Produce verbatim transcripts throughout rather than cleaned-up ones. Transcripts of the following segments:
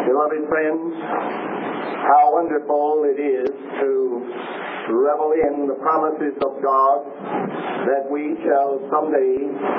Beloved friends, how wonderful it is to revel in the promises of God that we shall someday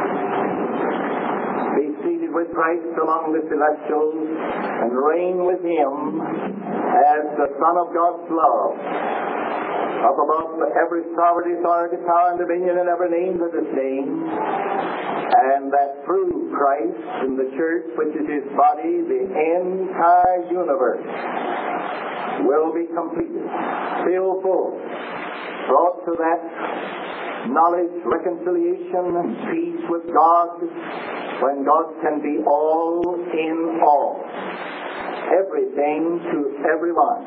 be seated with Christ among the celestials and reign with Him as the Son of God's love, up above every sovereign, authority, power, and dominion, and every name that is named, and that through Christ and the church, which is His body, the entire universe will be completed, filled full, brought to that knowledge, reconciliation, and peace with God, when God can be all in all, everything to everyone.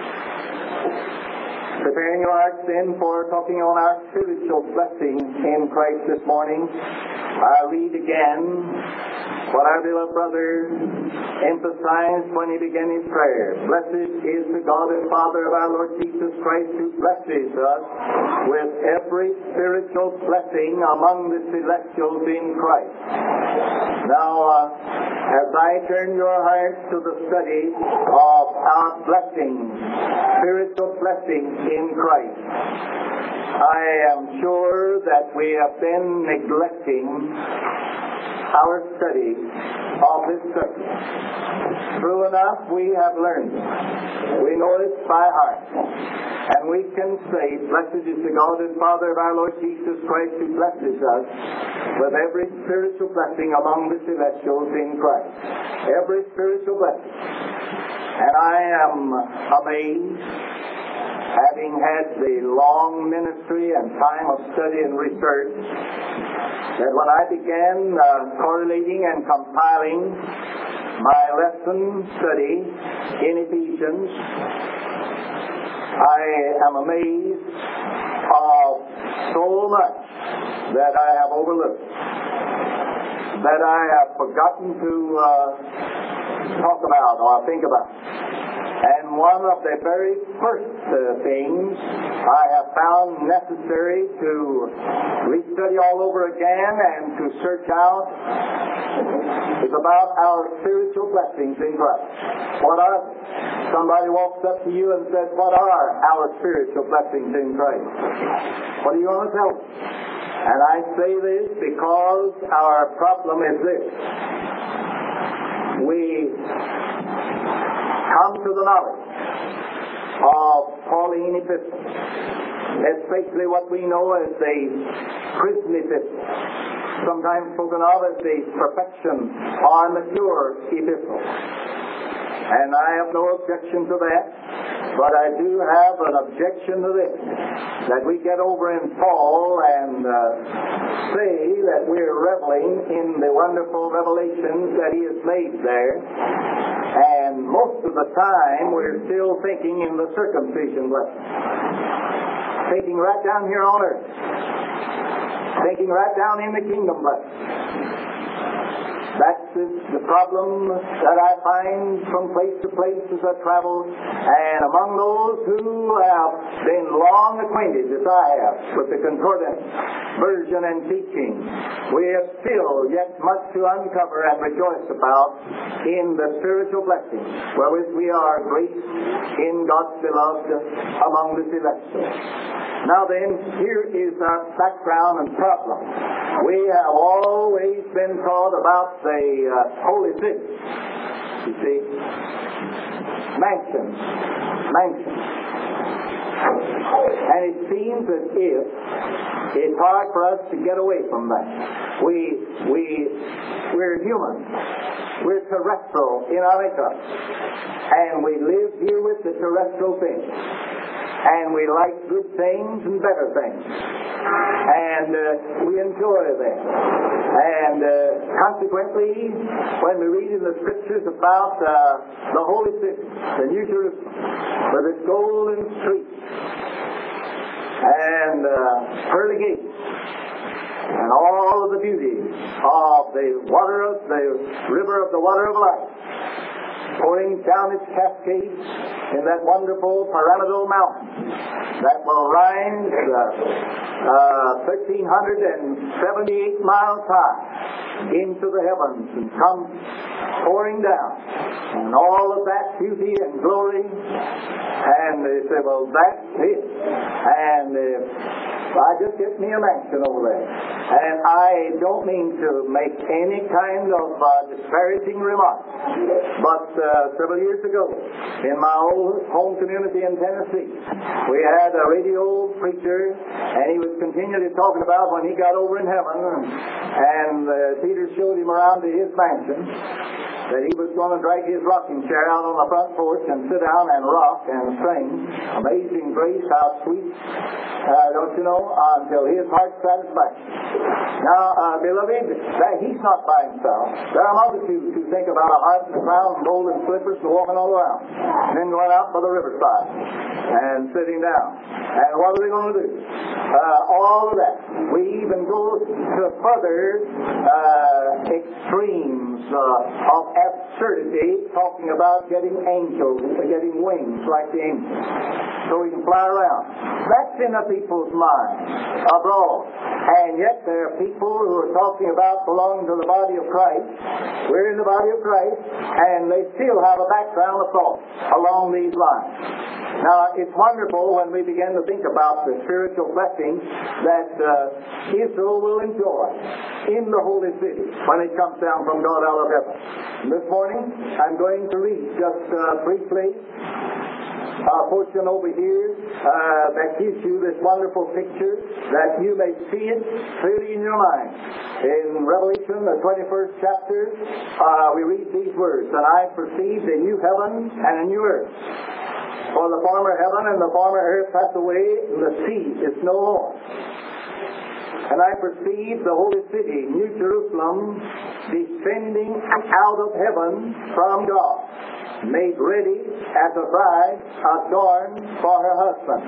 Preparing your hearts then for talking on our spiritual blessing in Christ this morning, I read again what our beloved brother emphasized when he began his prayer. Blessed is the God and Father of our Lord Jesus Christ, who blesses us with every spiritual blessing among the celestials in Christ. Now, uh, as I turn your hearts to the study of our blessing, spiritual blessing in Christ, I am sure that we have been neglecting our study of this subject. True enough, we have learned it. We know it by heart. And we can say, blessed is the God and Father of our Lord Jesus Christ, who blesses us with every spiritual blessing among the celestials in Christ. Every spiritual blessing. And I am amazed, having had the long ministry and time of study and research, that when I began uh, correlating and compiling my lesson study in Ephesians, I am amazed of so much that I have overlooked, that I have forgotten to uh, talk about or think about. And one of the very first uh, things I have found necessary to restudy all over again and to search out is about our spiritual blessings in Christ. What are they? Somebody walks up to you and says, what are our spiritual blessings in Christ? What do you want to tell them? And I say this because our problem is this. We come to the knowledge of Pauline epistles, especially what we know as the prison epistle, sometimes spoken of as the perfection or mature epistle. And I have no objection to that, but I do have an objection to this, that we get over in Paul and uh, say that we're reveling in the wonderful revelations that he has made there, and most of the time we're still thinking in the circumcision blessing, thinking right down here on earth, thinking right down in the kingdom blessing. That's the problem that I find from place to place as I travel, and among those who have been long acquainted, as I have, with the concordance, version, and teaching, we have still yet much to uncover and rejoice about in the spiritual blessings wherewith we are graced in God's beloved among the celestials. Now then, here is our background and problem. We have always been taught about the uh, holy city. You see, mansions, mansions. And it seems as if it's hard for us to get away from that. We, we, we're human. We're terrestrial in our makeup. And we live here with the terrestrial things. And we like good things and better things. And uh, we enjoy them. And uh, consequently, when we read in the Scriptures about uh, the Holy City, the New Jerusalem, with its golden streets and uh, pearly gates, and all of the beauty of the water of the river of the water of life, pouring down its cascades in that wonderful pyramidal mountain that will rise uh, uh, one thousand three hundred seventy-eight miles high into the heavens and come pouring down, and all of of that beauty and glory. And they say, well, that's it. And uh, I just get me a mansion over there. And I don't mean to make any kind of uh, disparaging remark. But uh, several years ago, in my old home community in Tennessee, we had a radio preacher, and he was continually talking about when he got over in heaven, and uh, Peter showed him around to his mansion, that he was going to drag his rocking chair out on the front porch and sit down and rock and sing Amazing Grace, how sweet, uh, don't you know, until his heart's satisfaction. Now, uh, beloved, that he's not by himself. There are multitudes who think about a harp and a crown and gold and slippers and walking all around, and then going out by the riverside and sitting down. And what are they going to do? Uh, all of that. We even go to further uh, extremes uh, of absurdity, talking about getting angels, getting wings like the angels, so we can fly around. That's in the people's mind abroad. And yet there are people who are talking about belonging to the body of Christ. We're in the body of Christ, and they still have a background of thought along these lines. Now, it's wonderful when we begin to think about the spiritual blessings that uh, Israel will enjoy in the holy city when it comes down from God out of heaven. This morning, I'm going to read just uh, briefly a portion over here uh, that gives you this wonderful picture that you may see it clearly in your mind. In Revelation, the twenty-first chapter, uh, we read these words, "And I perceived a new heaven and a new earth. For the former heaven and the former earth passed away, and the sea is no more. And I perceived the holy city, New Jerusalem, descending out of heaven from God, made ready as a bride adorned for her husband.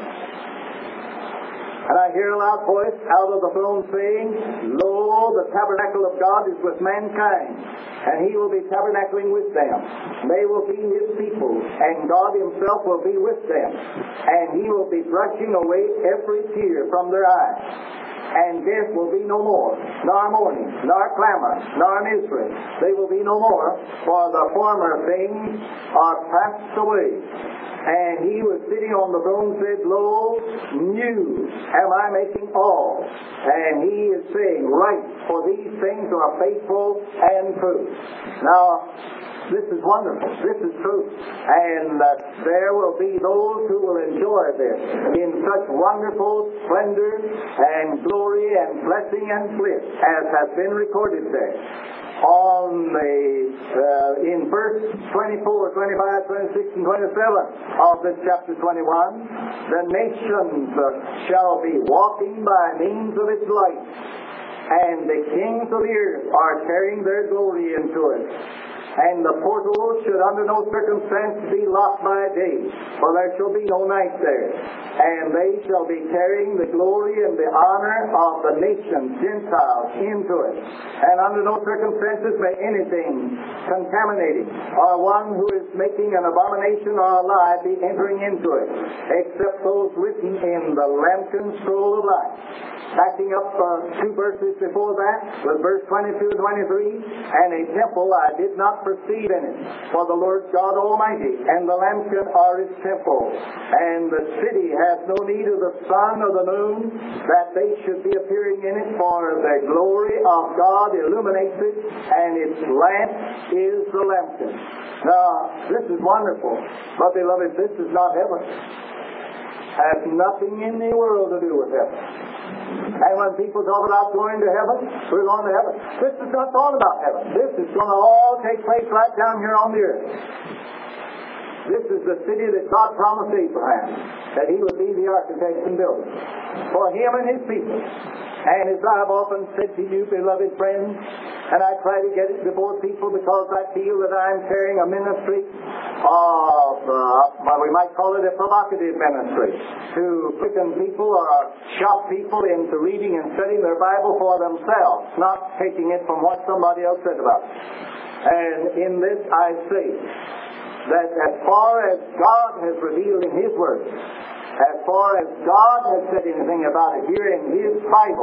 And I hear a loud voice out of the throne saying, Lo, the tabernacle of God is with mankind, and He will be tabernacling with them. They will be His people, and God Himself will be with them, and He will be brushing away every tear from their eyes. And death will be no more, nor mourning, nor clamor, nor misery. They will be no more, for the former things are passed away. And He was sitting on the throne said, Lo, new am I making all. And He is saying, Write, for these things are faithful and true. Now, this is wonderful. This is true. And uh, there will be those who will enjoy this in such wonderful splendor and glory and blessing and bliss as has been recorded there. On the, uh, in verse twenty-four, twenty-five, twenty-six, and twenty-seven of this chapter twenty-one, the nations uh, shall be walking by means of its light, and the kings of the earth are carrying their glory into it. And the portals should under no circumstance be locked by day, for there shall be no night there. And they shall be carrying the glory and the honor of the nations, Gentiles, into it. And under no circumstances may anything contaminating, or one who is making an abomination or a lie be entering into it, except those written in the lambkin scroll of life. Backing up uh, two verses before that, with verse twenty-two and twenty-three, and a temple I did not perceive in it, for the Lord God Almighty and the lambkin are its temple. And the city has no need of the sun or the moon, that they should be appearing in it, for the glory of God illuminates it, and its lamp is the lambkin. Now, this is wonderful, but beloved, this is not heaven. Has nothing in the world to do with heaven. And when people talk about going to heaven, we're going to heaven. This is not thought about heaven. This is going to all take place right down here on the earth. This is the city that God promised Abraham, that he would be the architect and builder for him and his people. And as I've often said to you, beloved friends, and I try to get it before people because I feel that I'm carrying a ministry of, uh, well, we might call it a provocative ministry, to quicken people or shock people into reading and studying their Bible for themselves, not taking it from what somebody else said about it. And in this I say that as far as God has revealed in His Word, as far as God has said anything about it here in His Bible,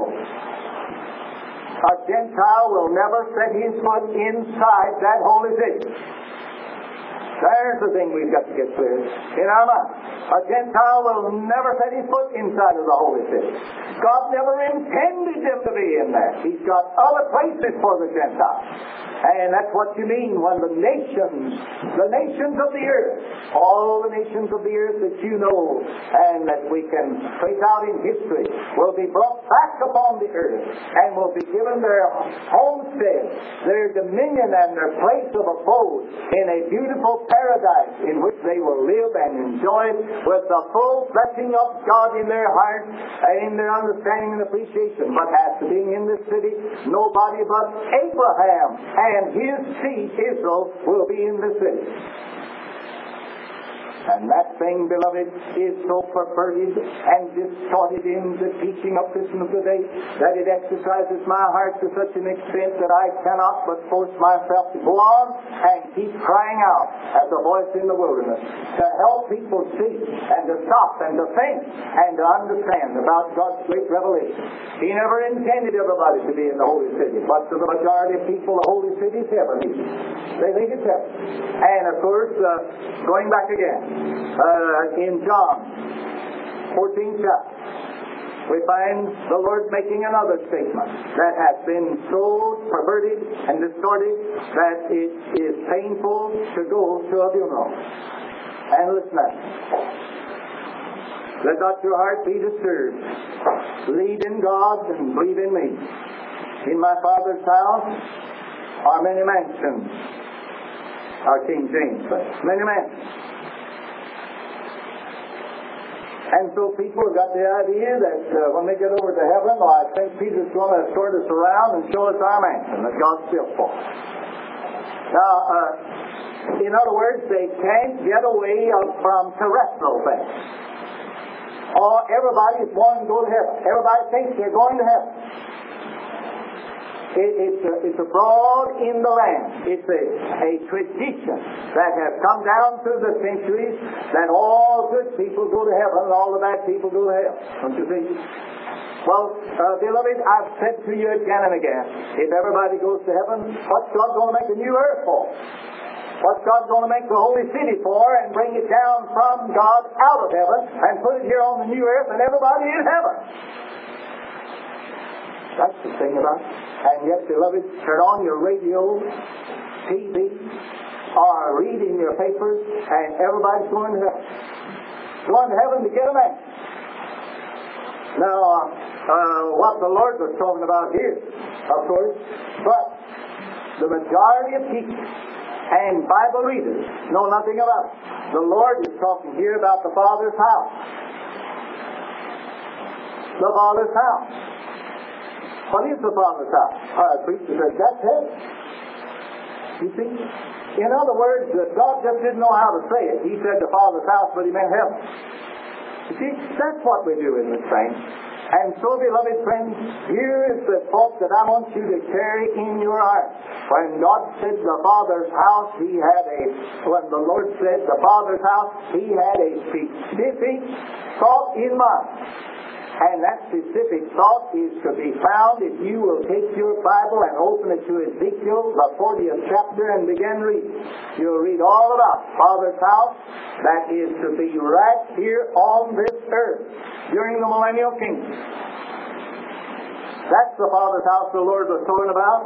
a Gentile will never set his foot inside that holy city. There's the thing we've got to get clear in our mind. A Gentile will never set his foot inside of the holy city. God never intended him to be in there. He's got other places for the Gentile. And that's what you mean when the nations, the nations of the earth, all the nations of the earth that you know and that we can trace out in history, will be brought back upon the earth and will be given their homestead, their dominion and their place of abode in a beautiful paradise in which they will live and enjoy with the full blessing of God in their heart and in their understanding and appreciation. But as to being in this city, nobody but Abraham and his seed, Israel, will be in the city. And that thing, beloved, is so perverted and distorted in the teaching of Christendom today that it exercises my heart to such an extent that I cannot but force myself to go on and keep crying out as a voice in the wilderness to help people see and to stop and to think and to understand about God's great revelation. He never intended everybody to be in the holy city, but to the majority of people, the holy city is heaven. They think it's heaven. And of course, uh, going back again, Uh, in John fourteenth chapter, we find the Lord making another statement that has been so perverted and distorted that it is painful to go to a funeral. And listen to that. Let not your heart be disturbed. Believe in God and believe in me. In my Father's house are many mansions. Our King James says, many mansions. And so people have got the idea that uh, when they get over to heaven, well, I think Peter's going to escort us around and show us our mansion that God's built for us. Now, uh, in other words, they can't get away from terrestrial things. Or everybody's wanting to go to heaven. Everybody thinks they're going to heaven. It, it's, a, it's abroad in the land. It's a, a tradition that has come down through the centuries that all good people go to heaven and all the bad people go to hell. Don't you see? Well, uh, beloved, I've said to you again and again, if everybody goes to heaven, what's God going to make a new earth for? What's God going to make the holy city for and bring it down from God out of heaven and put it here on the new earth and everybody in heaven? That's the thing about it. And yet, beloved, turn on your radio, T V, or reading your papers, and everybody's going to heaven. Going to heaven to get a man. Now, uh, what the Lord was talking about here, of course, but the majority of people and Bible readers know nothing about it. The Lord is talking here about the Father's house. The Father's house. What is the Father's house? Our preacher said, that's heaven. You see? In other words, God just didn't know how to say it. He said the Father's house, but he meant heaven. You see, that's what we do in this thing. And so, beloved friends, here is the thought that I want you to carry in your heart. When God said the Father's house, He had a, when the Lord said the Father's house, He had a specific thought in mind. And that specific thought is to be found if you will take your Bible and open it to Ezekiel, the fortieth chapter, and begin reading. You'll read all about Father's house that is to be right here on this earth during the millennial kingdom. That's the Father's house the Lord was talking about.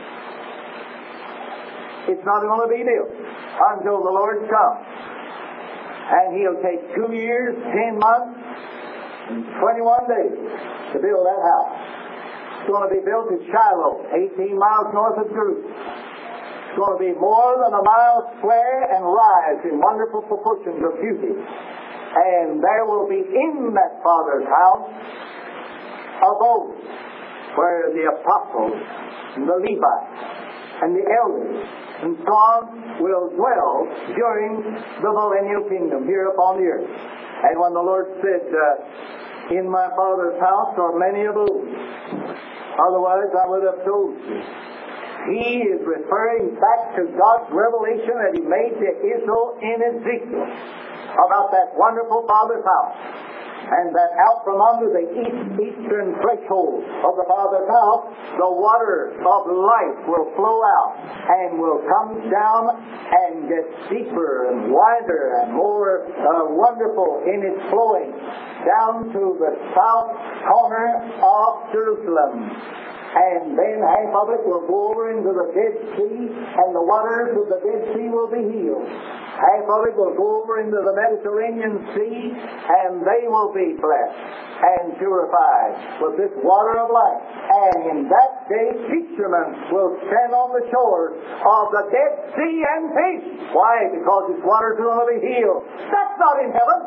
It's not going to be built until the Lord comes. And He'll take two years, ten months, twenty-one days to build that house. It's going to be built at Shiloh, eighteen miles north of Jerusalem. It's going to be more than a mile square and rise in wonderful proportions of beauty. And there will be in that Father's house abode where the apostles and the Levites and the elders and so on will dwell during the millennial kingdom here upon the earth. And when the Lord said, uh, in my Father's house are many abodes, otherwise I would have told you. He is referring back to God's revelation that He made to Israel in Ezekiel about that wonderful Father's house. and that out from under the east, eastern threshold of the Father's house, the water of life will flow out and will come down and get deeper and wider and more uh, wonderful in its flowing down to the south corner of Jerusalem. And then half of it will go over into the Dead Sea, and the waters of the Dead Sea will be healed. Half of it will go over into the Mediterranean Sea, and they will be blessed and purified with this water of life. And in that day, fishermen will stand on the shores of the Dead Sea and fish. Why? Because its waters are going to be healed. That's not in heaven.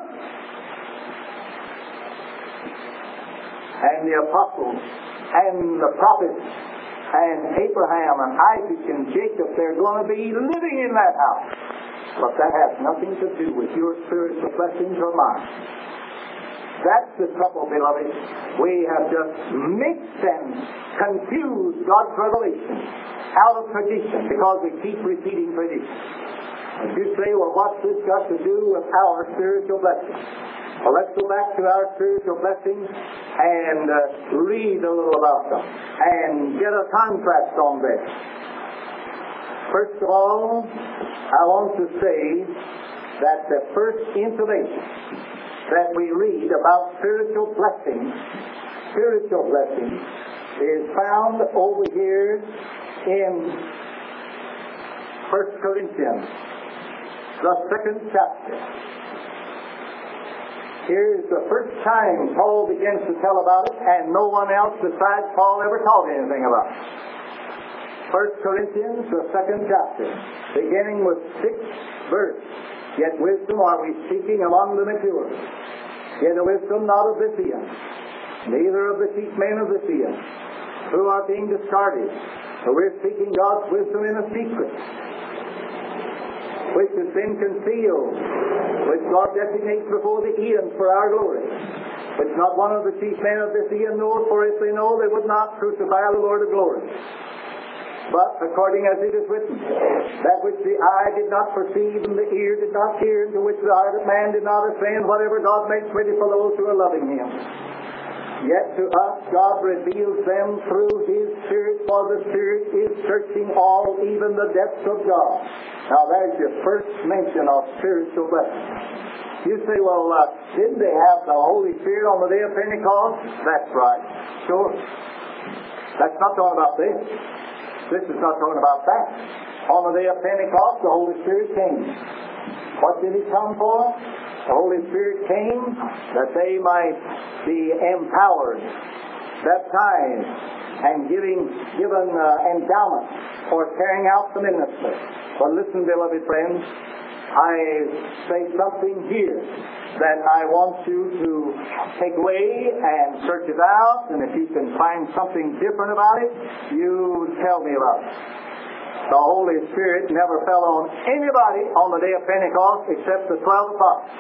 And the apostles and the prophets and Abraham and Isaac and Jacob, they're going to be living in that house. But that has nothing to do with your spiritual blessings or mine. That's the trouble, beloved. We have just mixed and confused God's revelation out of tradition because we keep repeating tradition. And you say, well, what's this got to do with our spiritual blessings? Well, let's go back to our spiritual blessings and uh, read a little about them and get a contrast on this. First of all, I want to say that the first intimation that we read about spiritual blessings, spiritual blessings, is found over here in First Corinthians, the second chapter. Here is the first time Paul begins to tell about it, and no one else besides Paul ever taught anything about it. First Corinthians, the second chapter, beginning with sixth verse. Yet wisdom are we seeking among the mature. Yet a wisdom not of this eon, neither of the chief men of this eon, who are being discarded. So we're seeking God's wisdom in a secret, which has been concealed, which God designates before the eons for our glory, which not one of the chief men of this eon knows, for if they know, they would not crucify the Lord of glory. But according as it is written, that which the eye did not perceive and the ear did not hear, to which the heart of man did not ascend, whatever God makes ready for those who are loving Him. Yet to us God reveals them through His Spirit, for the Spirit is searching all, even the depths of God. Now there's your first mention of spiritual blessing. You say, well, uh, didn't they have the Holy Spirit on the day of Pentecost? That's right. Sure. That's not talking about this. This is not talking about that. On the day of Pentecost, the Holy Spirit came. What did He come for? The Holy Spirit came that they might be empowered, baptized, and giving, given uh, endowment for carrying out the ministry. But listen, beloved friends, I say something here that I want you to take away and search it out, and if you can find something different about it, you tell me about it. The Holy Spirit never fell on anybody on the day of Pentecost except the twelve apostles.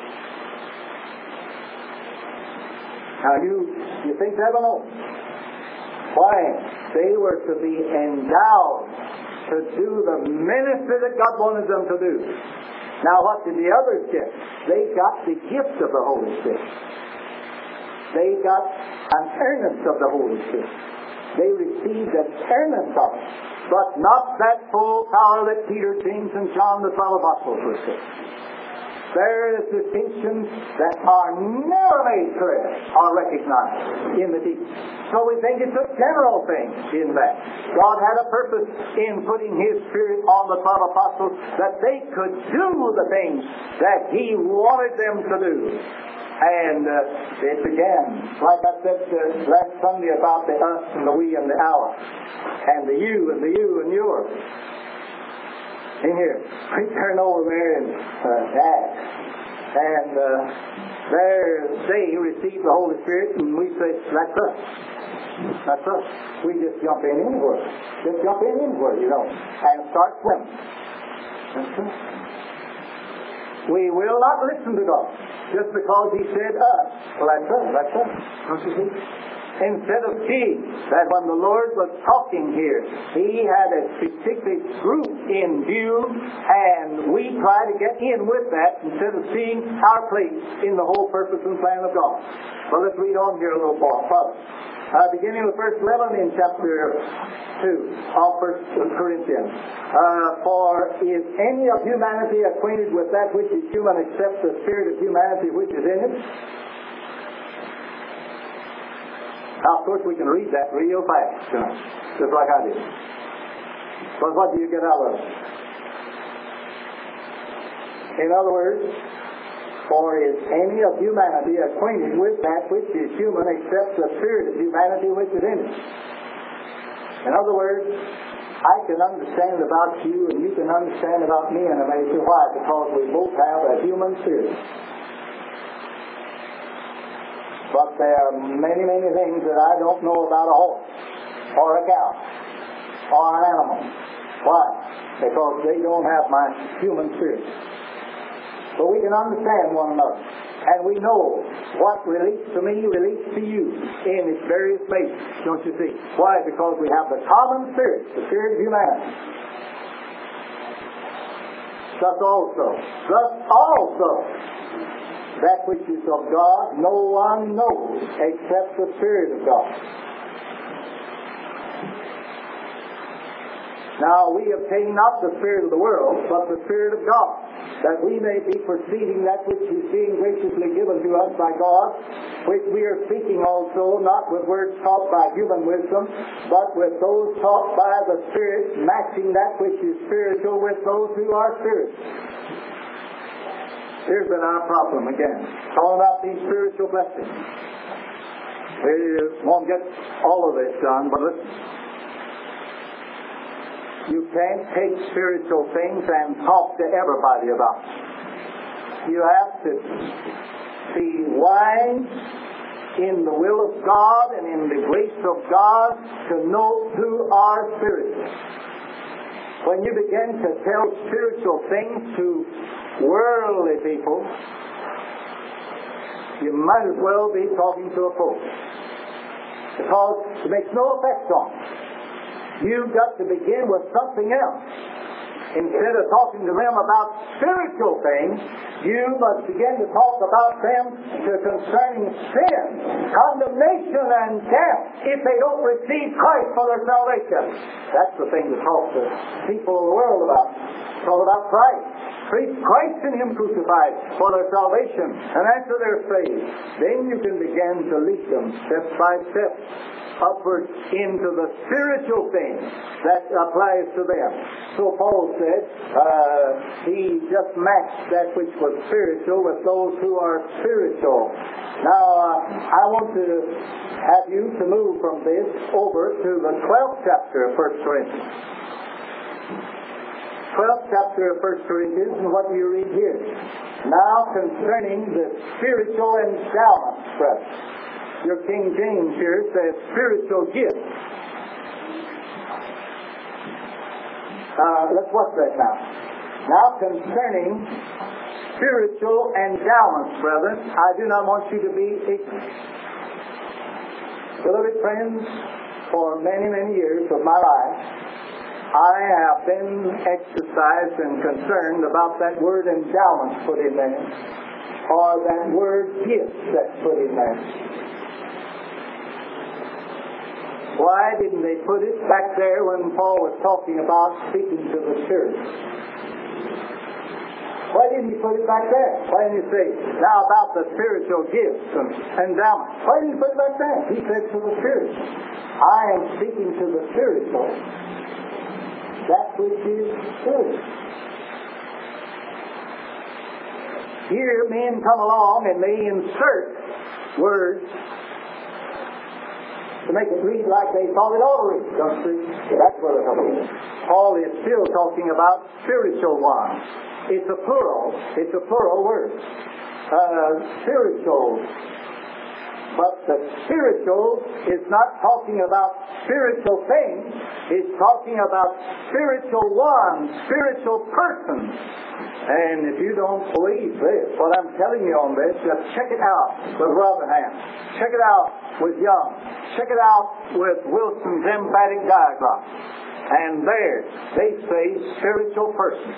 Now you, you think they ever know? Why? They were to be endowed to do the ministry that God wanted them to do. Now what did the others get? They got the gift of the Holy Spirit. They got an earnest of the Holy Spirit. They received an earnest of it, but not that full power that Peter, James, and John, the twelve apostles, received. There is distinctions that are never made clear or recognized in the teaching. So we think it's a general thing in that. God had a purpose in putting His Spirit on the twelve apostles that they could do the things that He wanted them to do. And uh, it began, like I said uh, last Sunday, about the us and the we and the our, and the you and the you and yours. In here, we turn over there and uh, Acts, and uh, there they receive the Holy Spirit, and we say, that's us. That's us. We just jump in anywhere. Just jump in anywhere, you know, and start swimming. That's us. We will not listen to God just because He said us. Well, that's us. That's us. Don't you see? instead of seeing that when the Lord was talking here, He had a specific group in view, and we try to get in with that instead of seeing our place in the whole purpose and plan of God. Well, let's read on here a little further. Uh, beginning with verse eleven in chapter two of First Corinthians. Uh, For is any of humanity acquainted with that which is human except the spirit of humanity which is in it? Now, of course, we can read that real fast, you know, just like I did. But what do you get out of it? In other words, for is any of humanity acquainted with that which is human except the spirit of humanity which is in it? In other words, I can understand about you and you can understand about me in a measure. Why? Because we both have a human spirit. But there are many, many things that I don't know about a horse or a cow or an animal. Why? Because they don't have my human spirit. But we can understand one another. And we know what relates to me relates to you in its various bases. Don't you see? Why? Because we have the common spirit, the spirit of humanity. Thus also, thus also, that which is of God, no one knows except the Spirit of God. Now, we obtain not the spirit of the world, but the Spirit of God, that we may be perceiving that which is being graciously given to us by God, which we are speaking also, not with words taught by human wisdom, but with those taught by the Spirit, matching that which is spiritual with those who are spiritual. Here's been our problem again, talking about these spiritual blessings. We won't get all of this done, but listen. You can't take spiritual things and talk to everybody about it. You have to be wise in the will of God and in the grace of God to know who are spiritual. When you begin to tell spiritual things to worldly people, you might as well be talking to a fool, because it makes no effect on them. You've got to begin with something else. Instead of talking to them about spiritual things, you must begin to talk about them to concerning sin, condemnation, and death if they don't receive Christ for their salvation. That's the thing to talk to people of the world about. Talk about Christ. Preach Christ and Him crucified for their salvation, and after they're saved, then you can begin to lead them step by step upward into the spiritual things that applies to them. So Paul said uh, he just matched that which was spiritual with those who are spiritual. Now uh, I want to have you to move from this over to the twelfth chapter of First Corinthians. twelfth chapter of First Corinthians, and what do you read here? Now concerning the spiritual endowments, brethren. Your King James here says spiritual gifts. Uh, let's watch that now. Now concerning spiritual endowments, brethren, I do not want you to be ignorant. Beloved friends, for many, many years of my life, I have been exercised and concerned about that word endowments put in there, or that word gifts that's put in there. Why didn't they put it back there when Paul was talking about speaking to the church? Why didn't he put it back there? Why didn't he say, now about the spiritual gifts and endowments? Why didn't he put it back there? He said to the church, I am speaking to the spiritual, that which is spiritual. Here men come along and they insert words to make it read like they thought it ought to read. Don't you? That's what they're talking about. Paul is still talking about spiritual ones. It's a plural. It's a plural word. Uh, spiritual. But the spiritual is not talking about spiritual things. It's talking about spiritual ones, spiritual persons. And if you don't believe this, what I'm telling you on this, just check it out with Rotherham. Check it out with Young. Check it out with Wilson's emphatic diagram. And there, they say spiritual persons.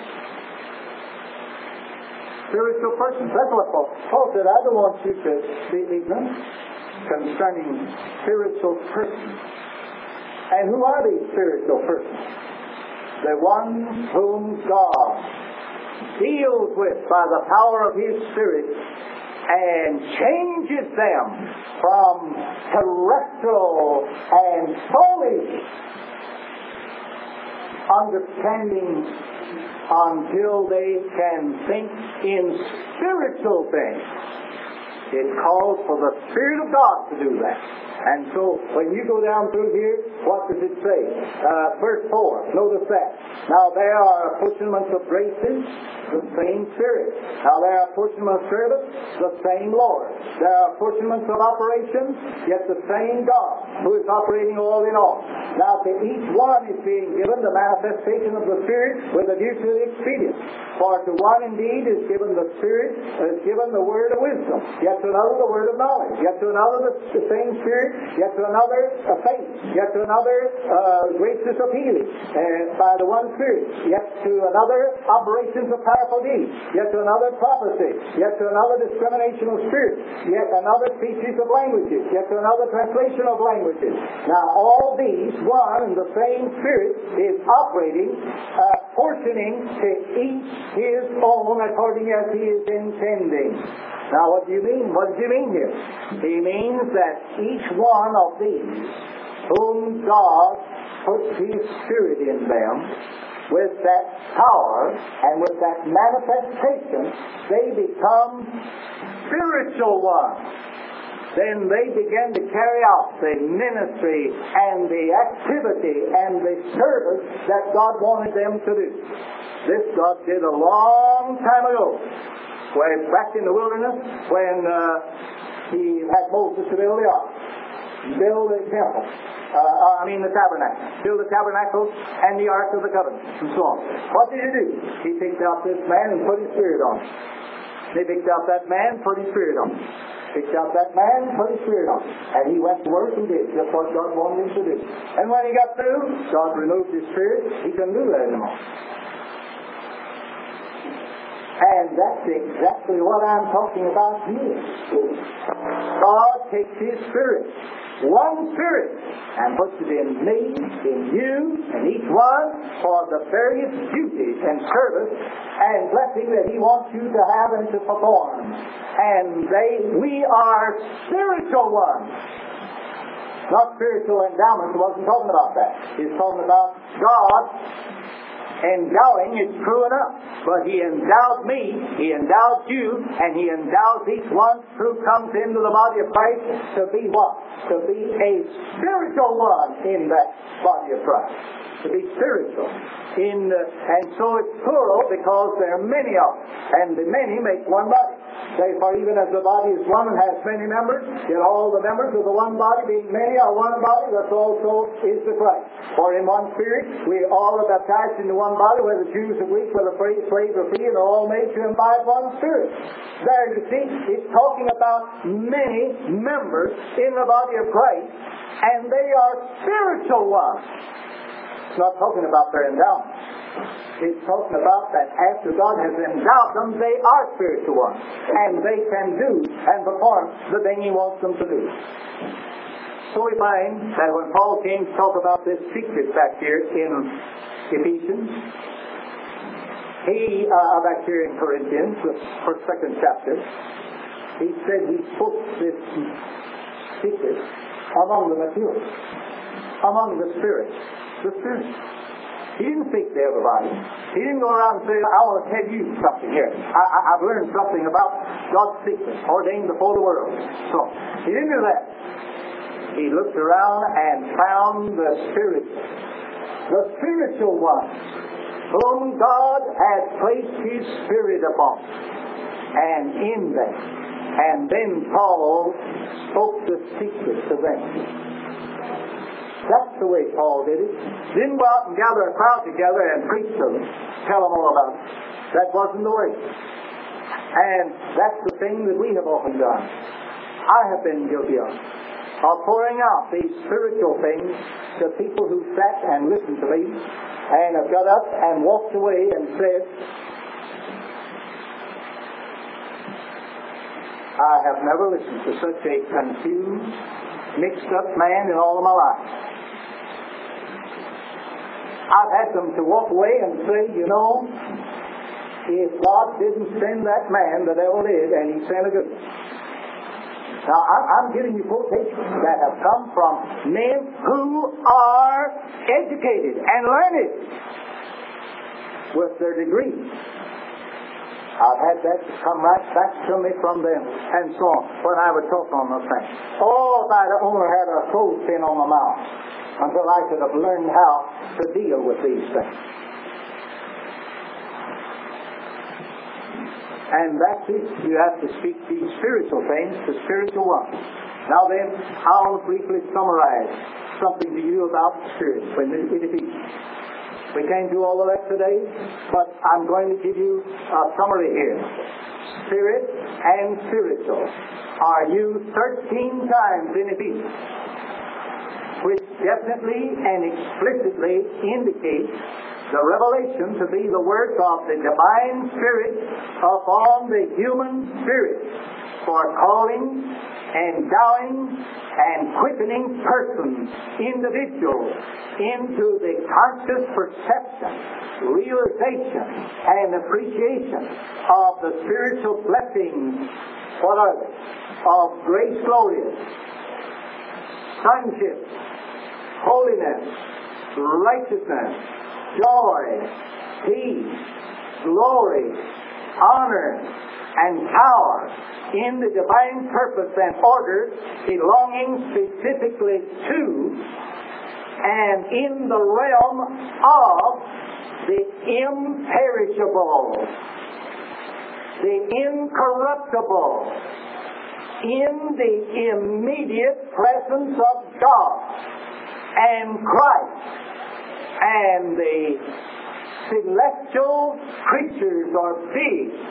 Spiritual persons. That's what Paul, Paul said. I don't want you to be ignorant concerning spiritual persons. And who are these spiritual persons? The ones whom God deals with by the power of His Spirit and changes them from terrestrial and soulish understanding until they can think in spiritual things. It calls for the Spirit of God to do that. And so, when you go down through here, what does it say? Uh, verse four, notice that. Now there are apportionments of graces, the same Spirit. Now there are apportionments of service, the same Lord. There are apportionments of operations, yet the same God, who is operating all in all. Now to each one is being given the manifestation of the Spirit with a view to the expedient. For to one indeed is given the Spirit, is given the word of wisdom, yet to another the word of knowledge, yet to another the, the same Spirit, yet to another a faith, yet to another uh, graces of healing uh, by the one Spirit, yet to another operations of powerful deeds, yet to another prophecy, yet to another discrimination of spirits, yet another species of languages, yet to another translation of languages. Now all these, one and the same Spirit is operating, uh, portioning to each his own according as He is intending. Now what do you mean? What does He mean here? He means that each one of these, whom God puts His Spirit in them, with that power and with that manifestation, they become spiritual ones. Then they begin to carry out the ministry and the activity and the service that God wanted them to do. This God did a long time ago. When back in the wilderness, when uh, He had Moses to build the ark, build the temple, uh, I mean the tabernacle, build the tabernacle and the ark of the covenant, and so on. What did He do? He picked out this man and put His Spirit on him. He picked out that man, put His Spirit on him. Picked out that man, put His Spirit on him. And he went to work and did just what God wanted him to do. And when he got through, God removed His Spirit. He couldn't do that anymore. And that's exactly what I'm talking about here. God takes His Spirit, one Spirit, and puts it in me, in you, and each one for the various duties and service and blessing that He wants you to have and to perform. And they, we are spiritual ones. Not spiritual endowments. He wasn't talking about that. He's talking about God endowing is true enough, but He endowed me, He endowed you, and He endows each one who comes into the body of Christ to be what? To be a spiritual one in that body of Christ. To be spiritual. In uh, and so it's plural because there are many of them, and the many make one body. Say, for even as the body is one and has many members, yet all the members of the one body, being many, are one body, thus also is the Christ. For in one Spirit we all are baptized into one body, whether Jews or Greeks, whether slaves or free, and are all made to imbibe one Spirit. There, you see, it's talking about many members in the body of Christ, and they are spiritual ones. It's not talking about their endowment. It's talking about that after God has endowed them, they are spiritual ones. And they can do and perform the thing He wants them to do. So we find that when Paul came to talk about this secret back here in Ephesians, he, uh, back here in Corinthians, the first, second chapter, he said he put this secret among the mature, among the spirits. The spirits. He didn't speak to everybody. He didn't go around and say, I want to tell you something here. I, I, I've learned something about God's secret, ordained before the world. So, he didn't do that. He looked around and found the spirit, the spiritual ones, whom God had placed His Spirit upon, and in them. And then Paul spoke the secret to them. That's the way Paul did it. Didn't go out and gather a crowd together and preach to them. Tell them all about it. That wasn't the way. And that's the thing that we have often done. I have been guilty of. Of pouring out these spiritual things to people who sat and listened to me and have got up and walked away and said, I have never listened to such a confused, mixed up man in all of my life. I've had them to walk away and say, you know, if God didn't send that man, the devil did, and he sent a good one. Now, I'm giving you quotations that have come from men who are educated and learned with their degrees. I've had that come right back to me from them and so on when I would talk on the thing. Oh, if I'd only had a clothespin on my mouth until I could have learned how to deal with these things. And that's it. You have to speak these spiritual things to spiritual ones. Now then, I'll briefly summarize something to you about the Spirit when it is. We can't do all of that today, but I'm going to give you a summary here. Spirit and spiritual are used thirteen times in Ephesians, which definitely and explicitly indicates the revelation to be the work of the divine Spirit upon the human spirit for calling, endowing, and quickening persons, individuals, into the conscious perception, realization, and appreciation of the spiritual blessings, what are they? Of grace glorious, sonship, holiness, righteousness, joy, peace, glory, honor, and power in the divine purpose and order belonging specifically to and in the realm of the imperishable, the incorruptible, in the immediate presence of God and Christ and the celestial creatures or beings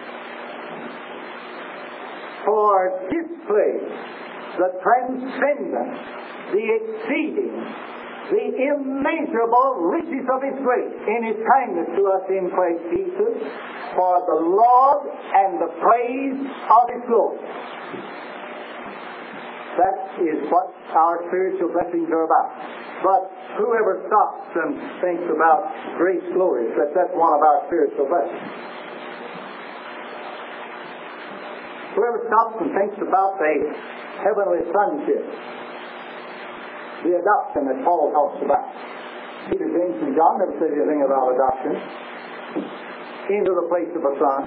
for display the transcendent, the exceeding, the immeasurable riches of His grace in His kindness to us in Christ Jesus for the Lord and the praise of His glory. That is what our spiritual blessings are about. But whoever stops and thinks about grace glory, that that's one of our spiritual blessings. Whoever stops and thinks about the heavenly sonship, the adoption that Paul talks about. Peter, James, and John never said anything about adoption into the place of a son.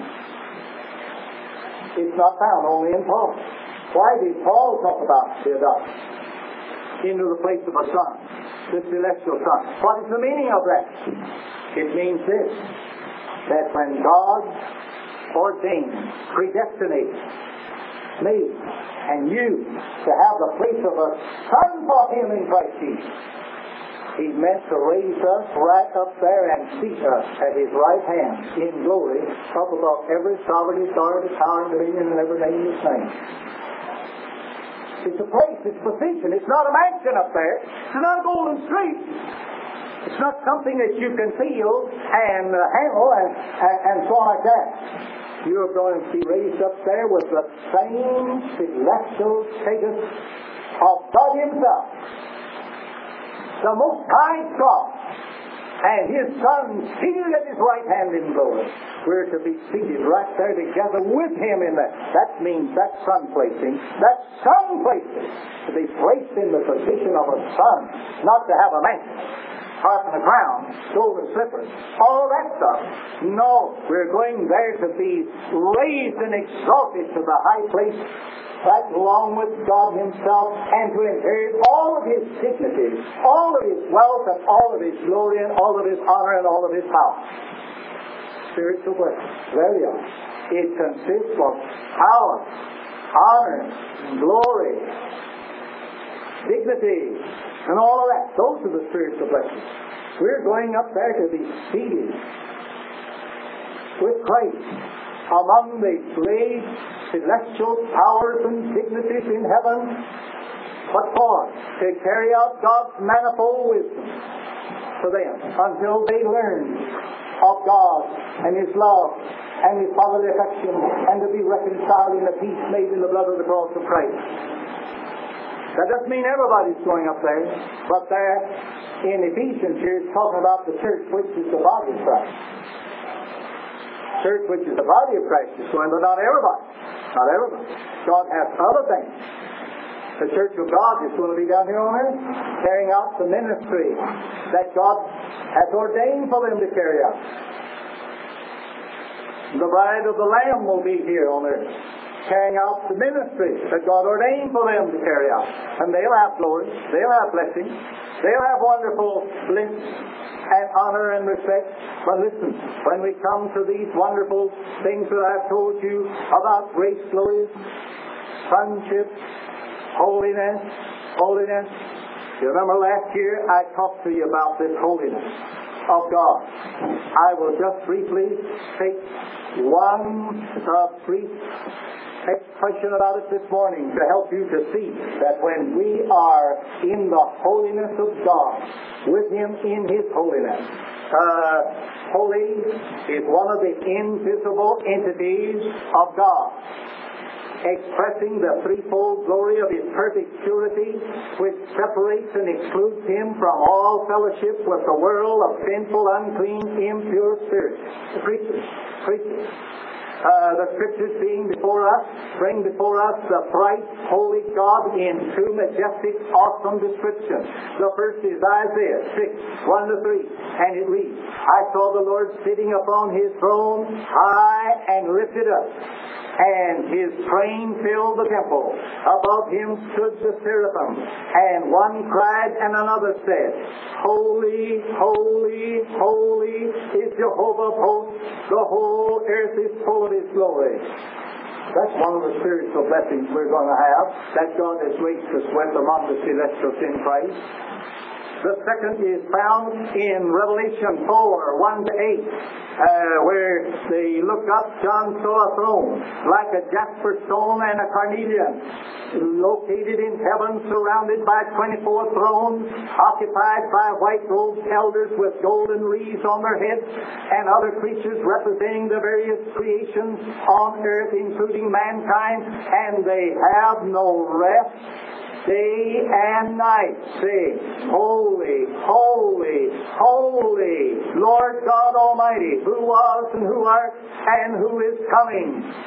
It's not found only in Paul. Why did Paul talk about the adoption into the place of a son, the celestial son? What is the meaning of that? It means this, that when God ordained, predestinated me and you to have the place of a son for Him in Christ Jesus, He meant to raise us right up there and seat us at His right hand in glory, up above every sovereign, authority, power, and dominion, and every name His name. It's a place, it's a position. It's not a mansion up there. It's not a golden street. It's not something that you can feel and uh, handle and, and, and so on like that. You're going to be raised up there with the same celestial status of God Himself, the Most High God, and His Son seated at His right hand in glory. We're to be seated right there together with Him in that. That means that son placing, that son placing, to be placed in the position of a son, not to have a mansion, harp on the ground, golden slippers, all that stuff. No, we're going there to be raised and exalted to the high place, right along with God Himself, and to inherit all of His dignities, all of His wealth, and all of His glory, and all of His honor, and all of His power. Spiritual blessing. There we are. It consists of power, honor, glory, dignity, and all of that. Those are the spiritual blessings. We're going up there to be seated with Christ among the great celestial powers and dignities in heaven. What for? To carry out God's manifold wisdom to them until they learn of God and His love and His fatherly affection, and to be reconciled in the peace made in the blood of the cross of Christ. That doesn't mean everybody's going up there, but there in Ephesians here it's talking about the church which is the body of Christ. Church which is the body of Christ is going, but not everybody. Not everybody. God has other things. The church of God is going to be down here on earth, carrying out the ministry that God has ordained for them to carry out. The bride of the Lamb will be here on earth, carrying out the ministry that God ordained for them to carry out. And they'll have glory, they'll have blessing, they'll have wonderful bliss and honor and respect. But listen, when we come to these wonderful things that I've told you about grace, glory, sonship, holiness, holiness. You remember last year I talked to you about this holiness of God. I will just briefly take one uh, brief expression about it this morning to help you to see that when we are in the holiness of God, with Him in His holiness, uh, holy is one of the invisible entities of God, expressing the threefold glory of His perfect purity, which separates and excludes Him from all fellowship with the world of sinful, unclean, impure spirits. Creatures. Creatures. Uh, the Scriptures being before us, bring before us the bright, holy God in two majestic, awesome descriptions. The first is Isaiah six, one to three, and it reads, I saw the Lord sitting upon His throne, high and lifted up, and His train filled the temple. Above Him stood the seraphim, and one cried and another said, Holy, holy, holy is Jehovah of hosts. The whole earth is full of His glory. That's one of the spiritual blessings we're going to have, that God has graced us with among the celestials in Christ. The second is found in Revelation four, one to eight, uh, where they looked up, John saw a throne, like a jasper stone and a carnelian, located in heaven, surrounded by twenty-four thrones, occupied by white-robed elders with golden wreaths on their heads, and other creatures representing the various creations on earth, including mankind, and they have no rest day and night, saying, Holy, holy, holy, Lord God Almighty, who was and who art and who is coming.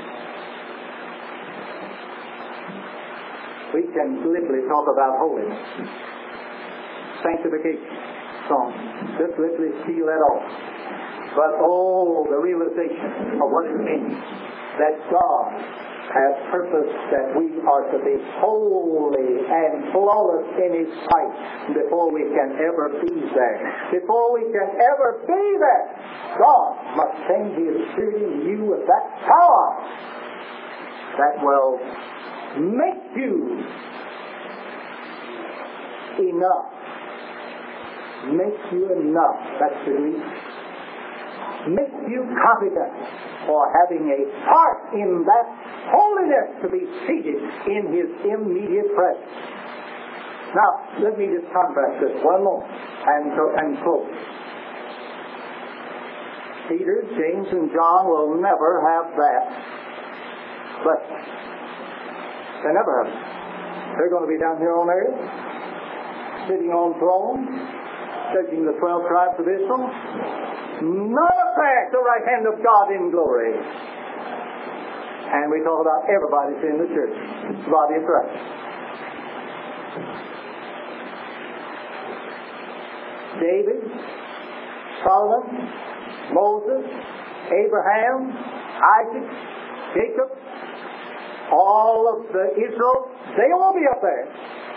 We can glibly talk about holiness, sanctification, song, just glibly steal that off. But oh, the realization of what it means that God has purposed that we are to be holy and flawless in His sight before we can ever be there. Before we can ever be there, God must send His Spirit in you with that power that will make you enough. Make you enough. That's the Greek. Make you competent for having a part in that holiness to be seated in His immediate presence. Now, let me just contrast this one moment and, and close. Peter, James, and John will never have that. But they never have it. They're going to be down here on earth, sitting on thrones, judging the twelve tribes of Israel. None of that, the right hand of God in glory. And we talk about everybody's in the church, the body of Christ. David, Solomon, Moses, Abraham, Isaac, Jacob, all of the Israel, they will be up there.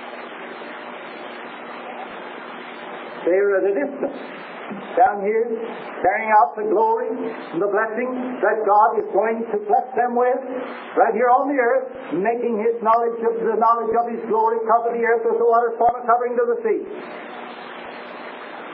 They're at a distance. Down here, carrying out the glory and the blessing that God is going to bless them with, right here on the earth, making His knowledge of the knowledge of His glory cover the earth as the waters form a covering to the sea.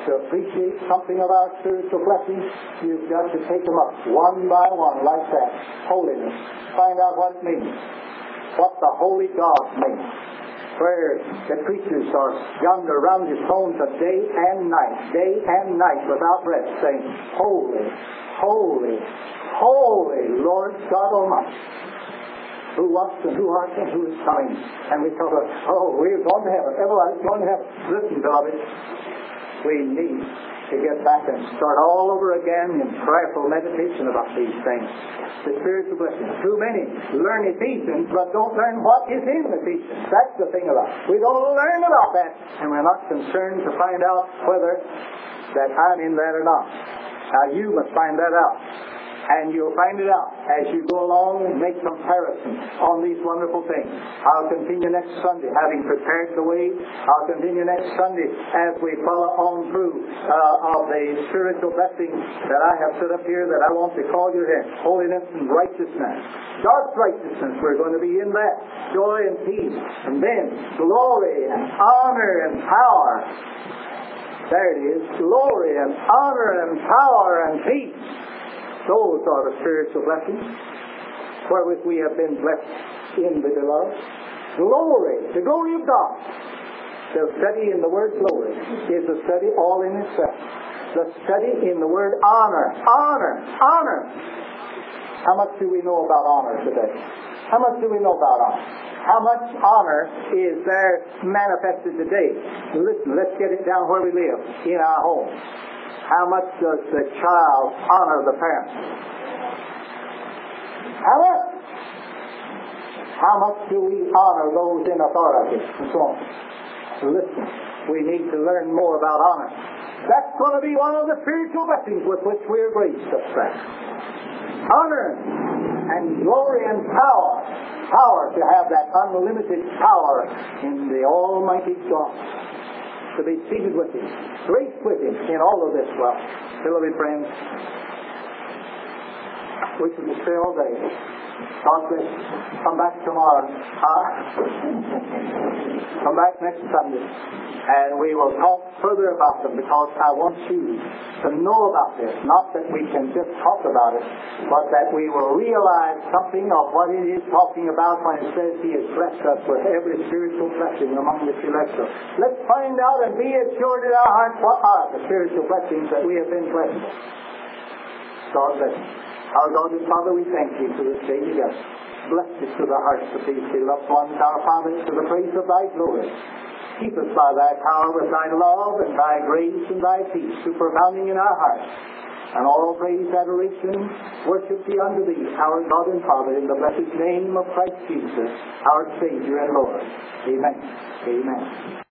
to appreciate something of our spiritual blessings, you've got to take them up one by one like that. Holiness. Find out what it means. What the Holy God means. Where the preachers are yonder around his throne for day and night, day and night without rest, saying, Holy, holy, holy Lord God Almighty, who was and who art and who is coming. And we talk about, oh, we're going to heaven, everybody's going to heaven. Listen, beloved, we need to get back and start all over again in prayerful meditation about these things. The spiritual blessings. Too many learn Ephesians, but don't learn what is in Ephesians. That's the thing about it. We don't learn about that, and we're not concerned to find out whether that I'm in that or not. Now you must find that out. And you'll find it out as you go along and make comparisons on these wonderful things. I'll continue next Sunday, having prepared the way. I'll continue next Sunday as we follow on through uh, of the spiritual blessings that I have set up here that I want to call your head. Holiness and righteousness. Dark righteousness, we're going to be in that. Joy and peace. And then glory and honor and power. There it is. Glory and honor and power and peace. Those are the spiritual blessings wherewith we have been blessed in the beloved. Glory, the glory of God. The study in the word glory is a study all in itself. The study in the word honor. Honor, honor. How much do we know about honor today? How much do we know about honor? How much honor is there manifested today? Listen, let's get it down where we live, in our home. How much does the child honor the parents? How much? How much do we honor those in authority? And so on. Listen, we need to learn more about honor. That's going to be one of the spiritual blessings with which we are graced, friends. Honor and glory and power. Power to have that unlimited power in the Almighty God. To be seated with Him, graced with Him in all of this wealth. Beloved friends, we can stay all day. God bless you. Come back tomorrow. Uh, come back next Sunday. And we will talk further about them because I want you to know about this. Not that we can just talk about it, but that we will realize something of what it is talking about when it says He has blessed us with every spiritual blessing among the celestial. Let's find out and be assured in our hearts what are the spiritual blessings that we have been blessed with. God bless you. Our God and Father, we thank You for this day together. Bless us to the hearts of these beloved ones, our Father, to the praise of Thy glory. Keep us by Thy power with Thy love and Thy grace and Thy peace, superabounding in our hearts. And all praise, adoration, worship be unto Thee, our God and Father, in the blessed name of Christ Jesus, our Savior and Lord. Amen. Amen.